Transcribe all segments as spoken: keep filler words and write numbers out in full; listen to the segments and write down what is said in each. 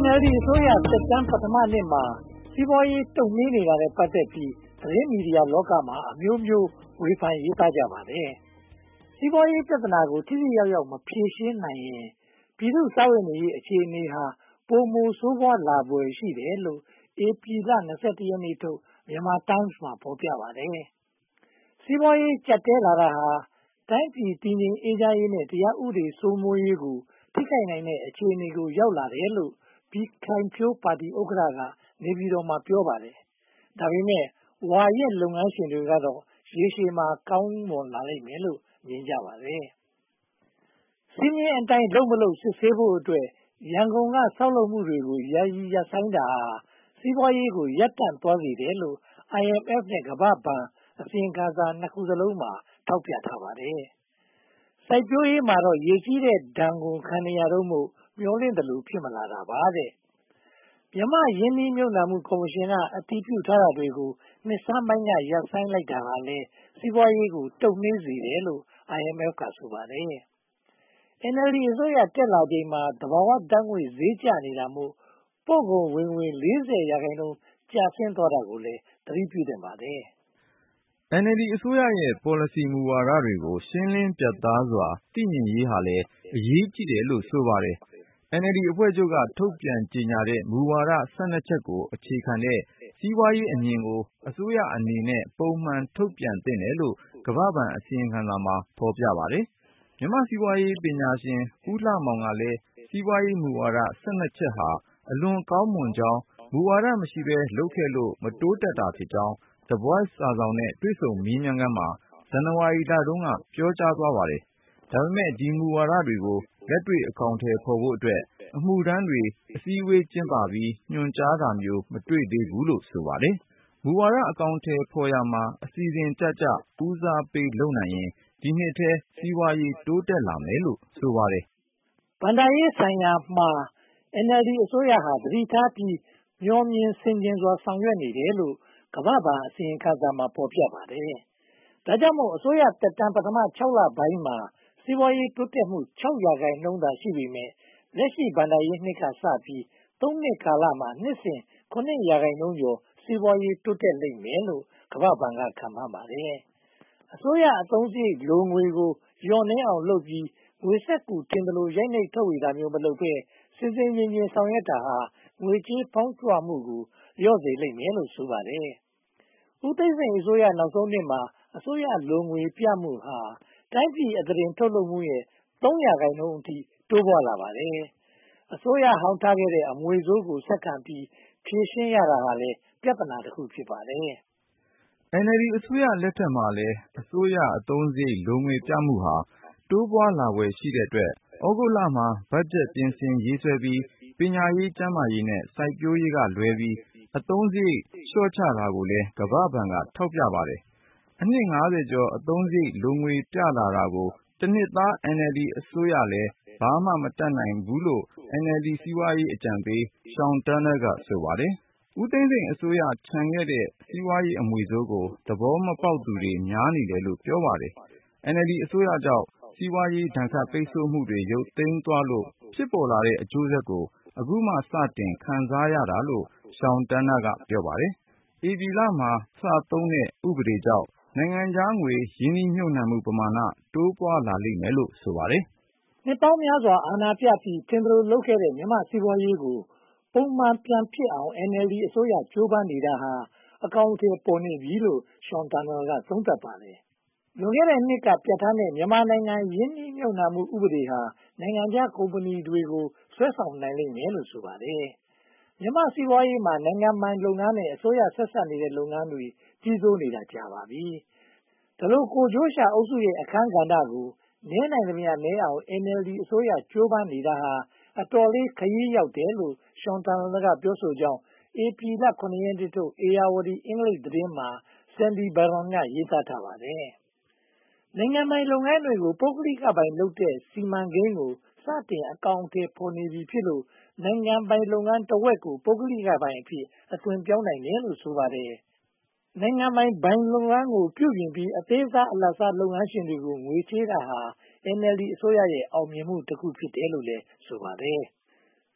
N L D အစိုးရသက်တမ်းပထမနှစ်မှာစီးပွားရေးတုံ့နှေးနေတာနဲ့ပတ်သက်ပြီးသတင်းမီဒီယာလောကမှာအမျိုးမျိုးဝေဖန်ရေးသားကြပါတယ်။ စီးပွားရေးပြဿနာကိုထိထိရောက်ရောက်မဖြေရှင်းနိုင်ရင်ပြည်သူ့စားဝတ်နေရေးအခြေအနေဟာပိုမိုဆိုးဝါးလာဖွယ်ရှိတယ်လို့ဧပြီလ ၂၁ ရက်နေ့ထုတ် Myanmar Times မှာဖော်ပြပါတယ်။ စီးပွားရေးကျပ်တည်းလာတာဟာတိုင်းပြည်တည်ငြိမ်အေးချမ်းရေးနဲ့တရားဥပဒေစိုးမိုးရေးကိုထိခိုက်နိုင်တဲ့အခြေအနေကိုရောက်လာတယ်လို့ပြည်ခိုင်ဖြိုးပါတီဥက္ကဋ္ဌကနေပြည်တော်မှာပြောပါတယ်။ ဒါပေမဲ့ဝါရင့်လုပ်ငန်းရှင်တွေကတော့ရေရှည်မှာကောင်းမွန်လာလိမ့်မယ်လို့မြင်ကြပါတယ်။ စည်းမျဉ်းအတိုင်းလုပ်မလုပ်စစ်ဆေးဖို့အတွက်ရန်ကုန်ကဆောက်လုပ်မှုတွေကိုယာယီရပ်ဆိုင်းတာဟာစီးပွားရေးကိုရပ်တန့်သွားစေတယ်လို့ I M F နဲ့ ကမ္ဘာ့ဘဏ်အစီရင်ခံစာနှစ်ခုစလုံးမှာထောက်ပြထားပါတယ်။ စိုက်ပျိုးရေးမှာတော့ရေကြီးတဲ့ဒဏ်ကိုခံနေရတုန်းမို့မျှော်လင့်သလိုဖြစ်မလာတာပါတဲ့။ မြန်မာ့ရင်းနှီးမြုပ်နံှမှုကော်မရှင်ကအတည်ပြုထားတာတွေကိုနှစ်ဆန်းပိုင်းကရပ်ဆိုင်းလိုက်တာဟာလည်းစီးပွားရေးကိုတုံ့နှေးစေတယ်လို့ I M F ကဆိုပါတယ်။ N L D အစိုးရတက်လာချိန်မှာသဘာဝဓါတ်ငွေ့ဈေးကျနေတာမို့ပို့ကုန်ဝင်ငွေ လေးဆယ်ရာခိုင်နှုန်းကျဆင်းသွားတာကိုလည်းသတိပြုသင့်ပါတယ်။ N L D အစိုးရရဲ့ပေါ်လစီမူဝါဒတွေကိုရှင်းလင်းပြတ်သားစွာသိမြင်ရေးဟာလည်းအရေးကြီးတယ်လို့ဆိုပါတယ်။ N L D အဖွဲ့ချုပ်ကထုတ်ပြန်ကြေညာတဲ့မူဝါဒ ဆယ်နှစ်ချက်ကိုအခြေခံတဲ့စီးပွားရေးအမြင်ကိုအစိုးရအနေနဲ့ပုံမှန်ထုတ်ပြန်သင့်တယ်လို့ကမ္ဘာ့ဘဏ်အစီရင်ခံစာမှာဖော်ပြပါတယ်။ မြန်မာ့စီးပွားရေးပညာရှင်ဦးလှမောင်ကလည်းစီးပွားရေးမူဝါဒ ဆယ်နှစ်ချက်ဟာအလွန်ကောင်းမွန်ကြောင်းမူဝါဒမရှိဘဲလုပ်ခဲ့လို့မတိုးတက်တာဖြစ်ကြောင်း The Voice စာစောင်နဲ့တွေ့ဆုံမေးမြန်းခန်းမှာဇန်နဝါရီလတုန်းကပြောကြားသွားပါတယ်။ ဒါပေမဲ့ဒီမူဝါဒတွေကိုလက်တွေ့အကောင်အထည်ဖော်ဖို့အတွက်အမှုထမ်းတွေအစည်းအဝေးကျင်းပပြီးညွှန်ကြားတာမျိုးမတွေ့သေးဘူးလို့ဆိုပါတယ်။ မူဝါဒအကောင်အထည်ဖော်ရာမှာအစီအစဉ်ကျကျဦးစားပေးလုပ်နိုင်ရင်ဒီနှစ်ထဲစီးပွားရေးတိုးတက်လာမယ်လို့ဆိုပါတယ်။ ဘဏ္ဍာရေးဆိုင်ရာမှာ N L D အစိုးရဟာသတိထားပြီးမျှော်မြင်ဆင်ခြင်စွာဆောင်ရွက်နေတယ်လို့ကမ္ဘာ့ဘဏ်အစီရင်ခံစာမှာဖော်ပြပါတယ်။ ဒါကြောင့်မို့အစိုးရသက်တမ်းပထမ ခြောက် လပိုင်းမှာစီးပွားရေးတိုးတက်မှု ခြောက် ရာခိုင်နှုန်းသာရှိပေမယ့်လက်ရှိဘဏ္ဍာရေးနှစ်ကစပြီး သုံး နှစ်ကာလမှာနှစ်စဉ် ခုနစ် ရာခိုင်နှုန်းကျော်စီးပွားရေးတိုးတက်လိမ့်မယ်လို့ကမ္ဘာ့ဘဏ်ကခန့်မှန်းပါတယ်။ အစိုးရအသုံးစရိတ်လိုငွေကိုလျော့နည်းအောင်လုပ်ပြီးငွေစက္ကူထင်သလိုရိုက်နှိပ်ထုတ်ဝေတာမျိုးမလုပ်ဘဲဆင်ဆင်ခြင်ခြင်ဆောင်ရွက်တာဟာငွေကြေးဖောင်းပွမှုကိုလျော့စေလိမ့်မယ်လို့ဆိုပါတယ်။ ဦးသိန်းစိန်အစိုးရနောက်ဆုံးနှစ်မှာအစိုးရလိုငွေပြမှုဟာတိုင်းပြည်အသားတင်ထုတ်လုပ်မှုရဲ့ သုံး ရာခိုင်နှုန်းအထိတိုးပွားလာပါတယ်။ အစိုးရဟောင်းထားခဲ့တဲ့အမွေဆိုးကိုဆက်ခံပြီးဖြေရှင်းရတာဟာလည်းပြဿနာတခုဖြစ်ပါတယ်။ N L D အစိုးရလက်ထက်မှာလည်းအစိုးရအသုံးစရိတ်လိုငွေပြမှုဟာတိုးပွားလာဖွယ်ရှိတဲ့အတွက်သြဂုတ်လမှာဘတ်ဂျက်ပြင်ဆင်ရေးဆွဲပြီးပညာရေးကျန်းမာရေးနဲ့စိုက်ပျိုးရေးကလွဲပြီးအသုံးစရိတ်လျှော့ချတာကိုလည်းကမ္ဘာ့ဘဏ်ကထောက်ပြပါတယ်။ အနှစ် ငါးဆယ်ကျော်အသုံးစရိတ်လိုငွေပြလာတာကိုတနှစ်သား N L D အစိုးရလည်းဘာမှမတတ်နိုင်ဘူးလို့ N L D စီးပွားရေးအကြံပေး Sean Turnell ကဆိုပါတယ်။ ဦးသိန်းစိန်အစိုးရချန်ခဲ့တဲ့စီးပွားရေးအမွေဆိုးကိုသဘောမပေါက်သူတွေများနေတယ်လို့ပြောပါတယ်။ N L D အစိုးရကြောင့်စီးပွားရေးဒဏ်ခတ်ပိတ်ဆို့မှုတွေရုပ်သိမ်းသွားလို့ဖြစ်ပေါ်လာတဲ့အကျိုးဆက်ကိုအခုမှစတင်ခံစားရတာလို့ Sean Turnell ကပြောပါတယ်။ ဧပြီလမှာစသုံးတဲ့ဥပဒေကြောင့်နိုင်ငံခြားငွေရင်းနှီးမြုပ်နံှမှုပမာဏတိုးပွားလာလိမ့်မယ်လို့ဆိုပါတယ်။ နှစ်ပေါင်းများစွာအာဏာပြပြီးထင်သလိုလုပ်ခဲ့တဲ့မြန်မာ့စီးပွားရေးကိုပုံမှန်ပြန်ဖြစ်အောင် N L D အစိုးရကြိုးပမ်းနေတာဟာအကောင်အထည်ပေါ်နေပြီလို့ Sean Turnell ကသုံးသပ်ပါတယ်။ လွန်ခဲ့တဲ့နှစ်ကပြဌာန်းတဲ့မြန်မာနိုင်ငံရင်းနှီးမြုပ်နံှမှုဥပဒေဟာနိုင်ငံခြားကုမ္ပဏီတွေကိုဆွဲဆောင်နိုင်လိမ့်မယ်လို့ဆိုပါတယ်။ မြန်မာ့စီးပွားရေးမှာနိုင်ငံပိုင်လုပ်ငန်းနဲ့အစိုးရဆက်စပ်နေတဲ့လုပ်ငန်းတွေကြီးစိုးနေတာကြာပါပြီ။ ဒီလိုကိုယ်ကျိုးရှာအုပ်စုရဲ့အခန်းကဏ္ဍကိုနည်းနိုင်သမျှနည်းအောင် N L D အစိုးရကြိုးပမ်းနေတာဟာအတော်လေးခရီးရောက်တယ်လို့ Sean Turnell ကပြောဆိုကြောင်းဧပြီလ ခုနစ် ရက်နေ့ထုတ် ဧရာဝတီအင်္ဂလိပ်သတင်းမှာ Sandy Baldwin ကရေးသားထားပါတယ်။ နိုင်ငံပိုင်လုပ်ငန်းတွေကို ပုဂ္ဂလိကပိုင်လုပ်တဲ့စီမံကိန်းကိုစတင်အကောင်အထည်ဖော်နေပြီဖြစ်လို့နိုင်ငံပိုင်လုပ်ငန်းတဝက်ကိုပုဂ္ဂလိကပိုင်အဖြစ်အသွင်ပြောင်းနိုင်တယ်လို့ဆိုပါတယ်။ နိုင်ငံပိုင်ဘဏ်လုပ်ငန်းကိုပြုပြင်ပြီးအသေးစားအလတ်စားလုပ်ငန်းရှင်တွေကိုငွေချေးတာဟာN L D အစိုးရရဲ့အောင်မြင်မှုတခုဖြစ်တယ်လို့လည်းဆိုပါတယ်။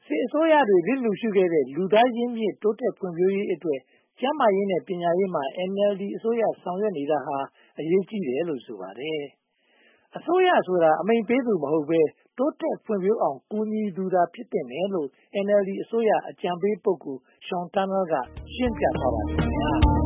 စစ်အစိုးရတွေလစ်လျူရှုခဲ့တဲ့လူသားရင်းမြစ်တိုးတက်ဖွံ့ဖြိုးရေးအတွက်ကျန်းမာရေးနဲ့ပညာရေးမှာ အန် အယ်လ် ဒီ အစိုးရဆောင်ရွက်နေတာဟာအရေးကြီးတယ်လို့ဆိုပါတယ်။အစိုးရဆိုတာ အမိန့်ပေးသူမဟုတ်ဘဲတိုးတက်ဖွံ့ဖြိုးအောင်ကူညီသူသာဖြစ်သင့်တယ်လို့ အန် အယ်လ် ဒီ အစိုးရအကြံပေးပုဂ္ဂိုလ် Sean Turnell ကရှင်းပြသွားပါတယ်။